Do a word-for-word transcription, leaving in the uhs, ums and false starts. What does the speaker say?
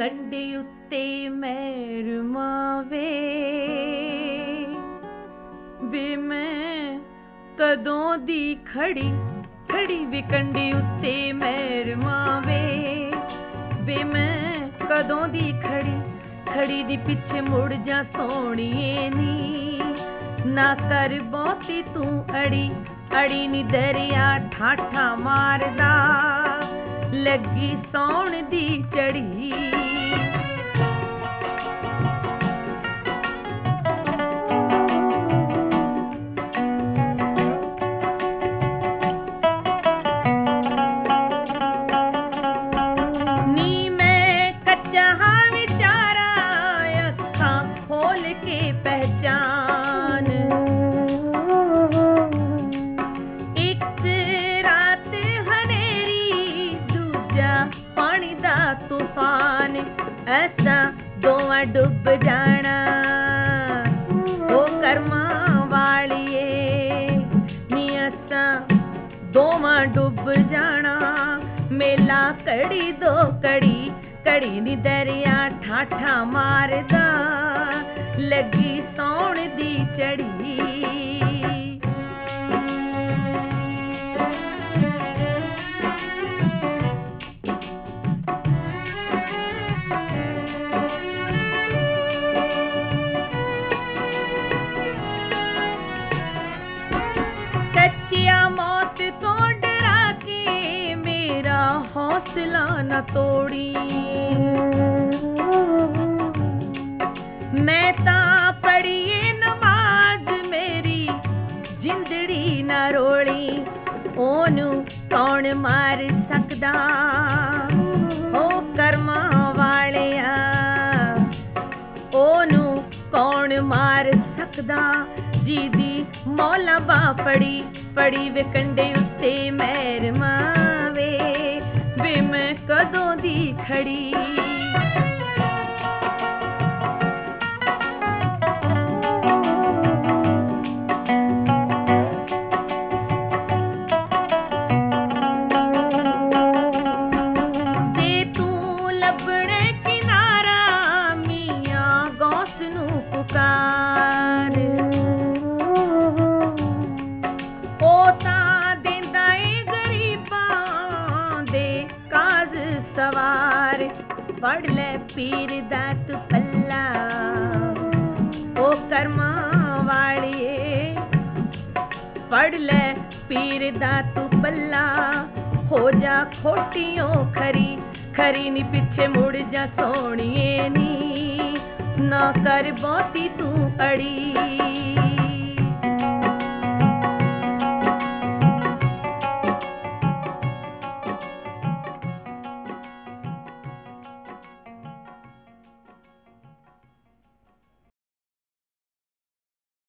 ਕੰਡੇ ਉੱਤੇ ਮਹਿਰ ਮਾਵੇ ਵੇ ਮੈਂ ਕਦੋਂ ਦੀ ਖੜੀ ਖੜੀ ਵੇ ਕੰਡੇ ਉੱਤੇ ਮਹਿਰ ਮਾਵੇ ਵੇ ਮੈਂ ਕਦੋਂ ਦੀ ਖੜੀ ਖੜੀ ਦੀ ਪਿੱਛੇ ਮੁੜ ਜਾ ਸੋਹਣੀਏ ਨੀ ਨਾ ਕਰ ਬਹੁਤੀ ਤੂੰ ਅੜੀ ਅੜੀ ਨੀ ਦਰਿਆ ਠਾਠਾ ਮਾਰਦਾ ਲੱਗੀ ਸੌਣ ਦੀ ਚੜੀ ਨੀ ਮੈਂ ਕੱਚਾ ਹਾਂ ਵਿਚਾਰਾ ਅੱਖਾਂ ਖੋਲ ਕੇ ਪਹਿਚਾਨ ਇੱਕ ਰਾਤ ਹਨੇਰੀ ਦੂਜਾ ਪਾਣੀ ਦਾ ਤੂਫਾਨ ਐਸਾ ਦੋਵਾਂ ਡੁੱਬ ਜਾਣਾ ਉਹ ਕਰਮਾਂ ਵਾਲੀਏ ਨੀ ਐਸਾ ਦੋਵਾਂ ਡੁੱਬ ਜਾਣਾ ਮੇਲਾ ਕੜੀ ਦੋ ਕੜੀ ਕੜੀ ਨੀ ਦਰਿਆ ਠਾਠਾ ਮਾਰਦਾ ਲੱਗੀ ਸੌਣ ਦੀ ਚੜੀ ਕੱਚਿਆ ਮੌਤ ਤੋਂ ਡਰਾ ਕੇ ਮੇਰਾ ਹੌਸਲਾ ਨਾ ਤੋੜੀ ਮੈਂ ਤਾਂ ਪੜ੍ਹੀਏ ਨਮਾਜ਼ ਮੇਰੀ ਜਿੰਦੜੀ ਨਾ ਰੋਲੀ ਉਹਨੂੰ ਕੌਣ ਮਾਰ ਸਕਦਾ ਉਹ ਕਰਮਾਂ ਵਾਲਿਆ ਉਹਨੂੰ ਕੌਣ ਮਾਰ ਸਕਦਾ ਜਿਹਦੀ ਮੌਲਾ ਬਾਹ ਫੜੀ ਫੜੀ ਵੇ ਕੰਡੇ ਉੱਤੇ ਮਹਿਰ ਮਾਵੇ ਵੇ ਮੈਂ ਕਦੋਂ ਦੀ ਖੜੀ ਜੇ ਤੂੰ ਲੱਭਣੇ ਕਿਨਾਰਾ ਮੀਆਂ ਗੌਸ ਨੂੰ ਪੁਕਾਰ ਉਹ ਤਾਂ ਦਿੰਦਾ ਏ ਗਰੀਬਾਂ ਦੇ ਕਾਜ਼ ਸਵਾਰ ਫੜ ਲੈ ਪੀਰ ਦਾ ਤੂੰ ਪੱਲਾ ਉਹ ਕਰਮਾਂ ਵਾਲੀਏ ਫੜ ਲੈ ਪੀਰ ਦਾ ਤੂੰ ਪੱਲਾ ਹੋ ਜਾ ਖੋਟੀਓ ਖਰੀ ਖਰੀ ਨੀ ਪਿੱਛੇ ਮੁੜ ਜਾ ਸੋਹਣੀਏ ਨੀ ਨਾ ਕਰ ਬਹੁਤੀ ਤੂੰ ਅੜੀ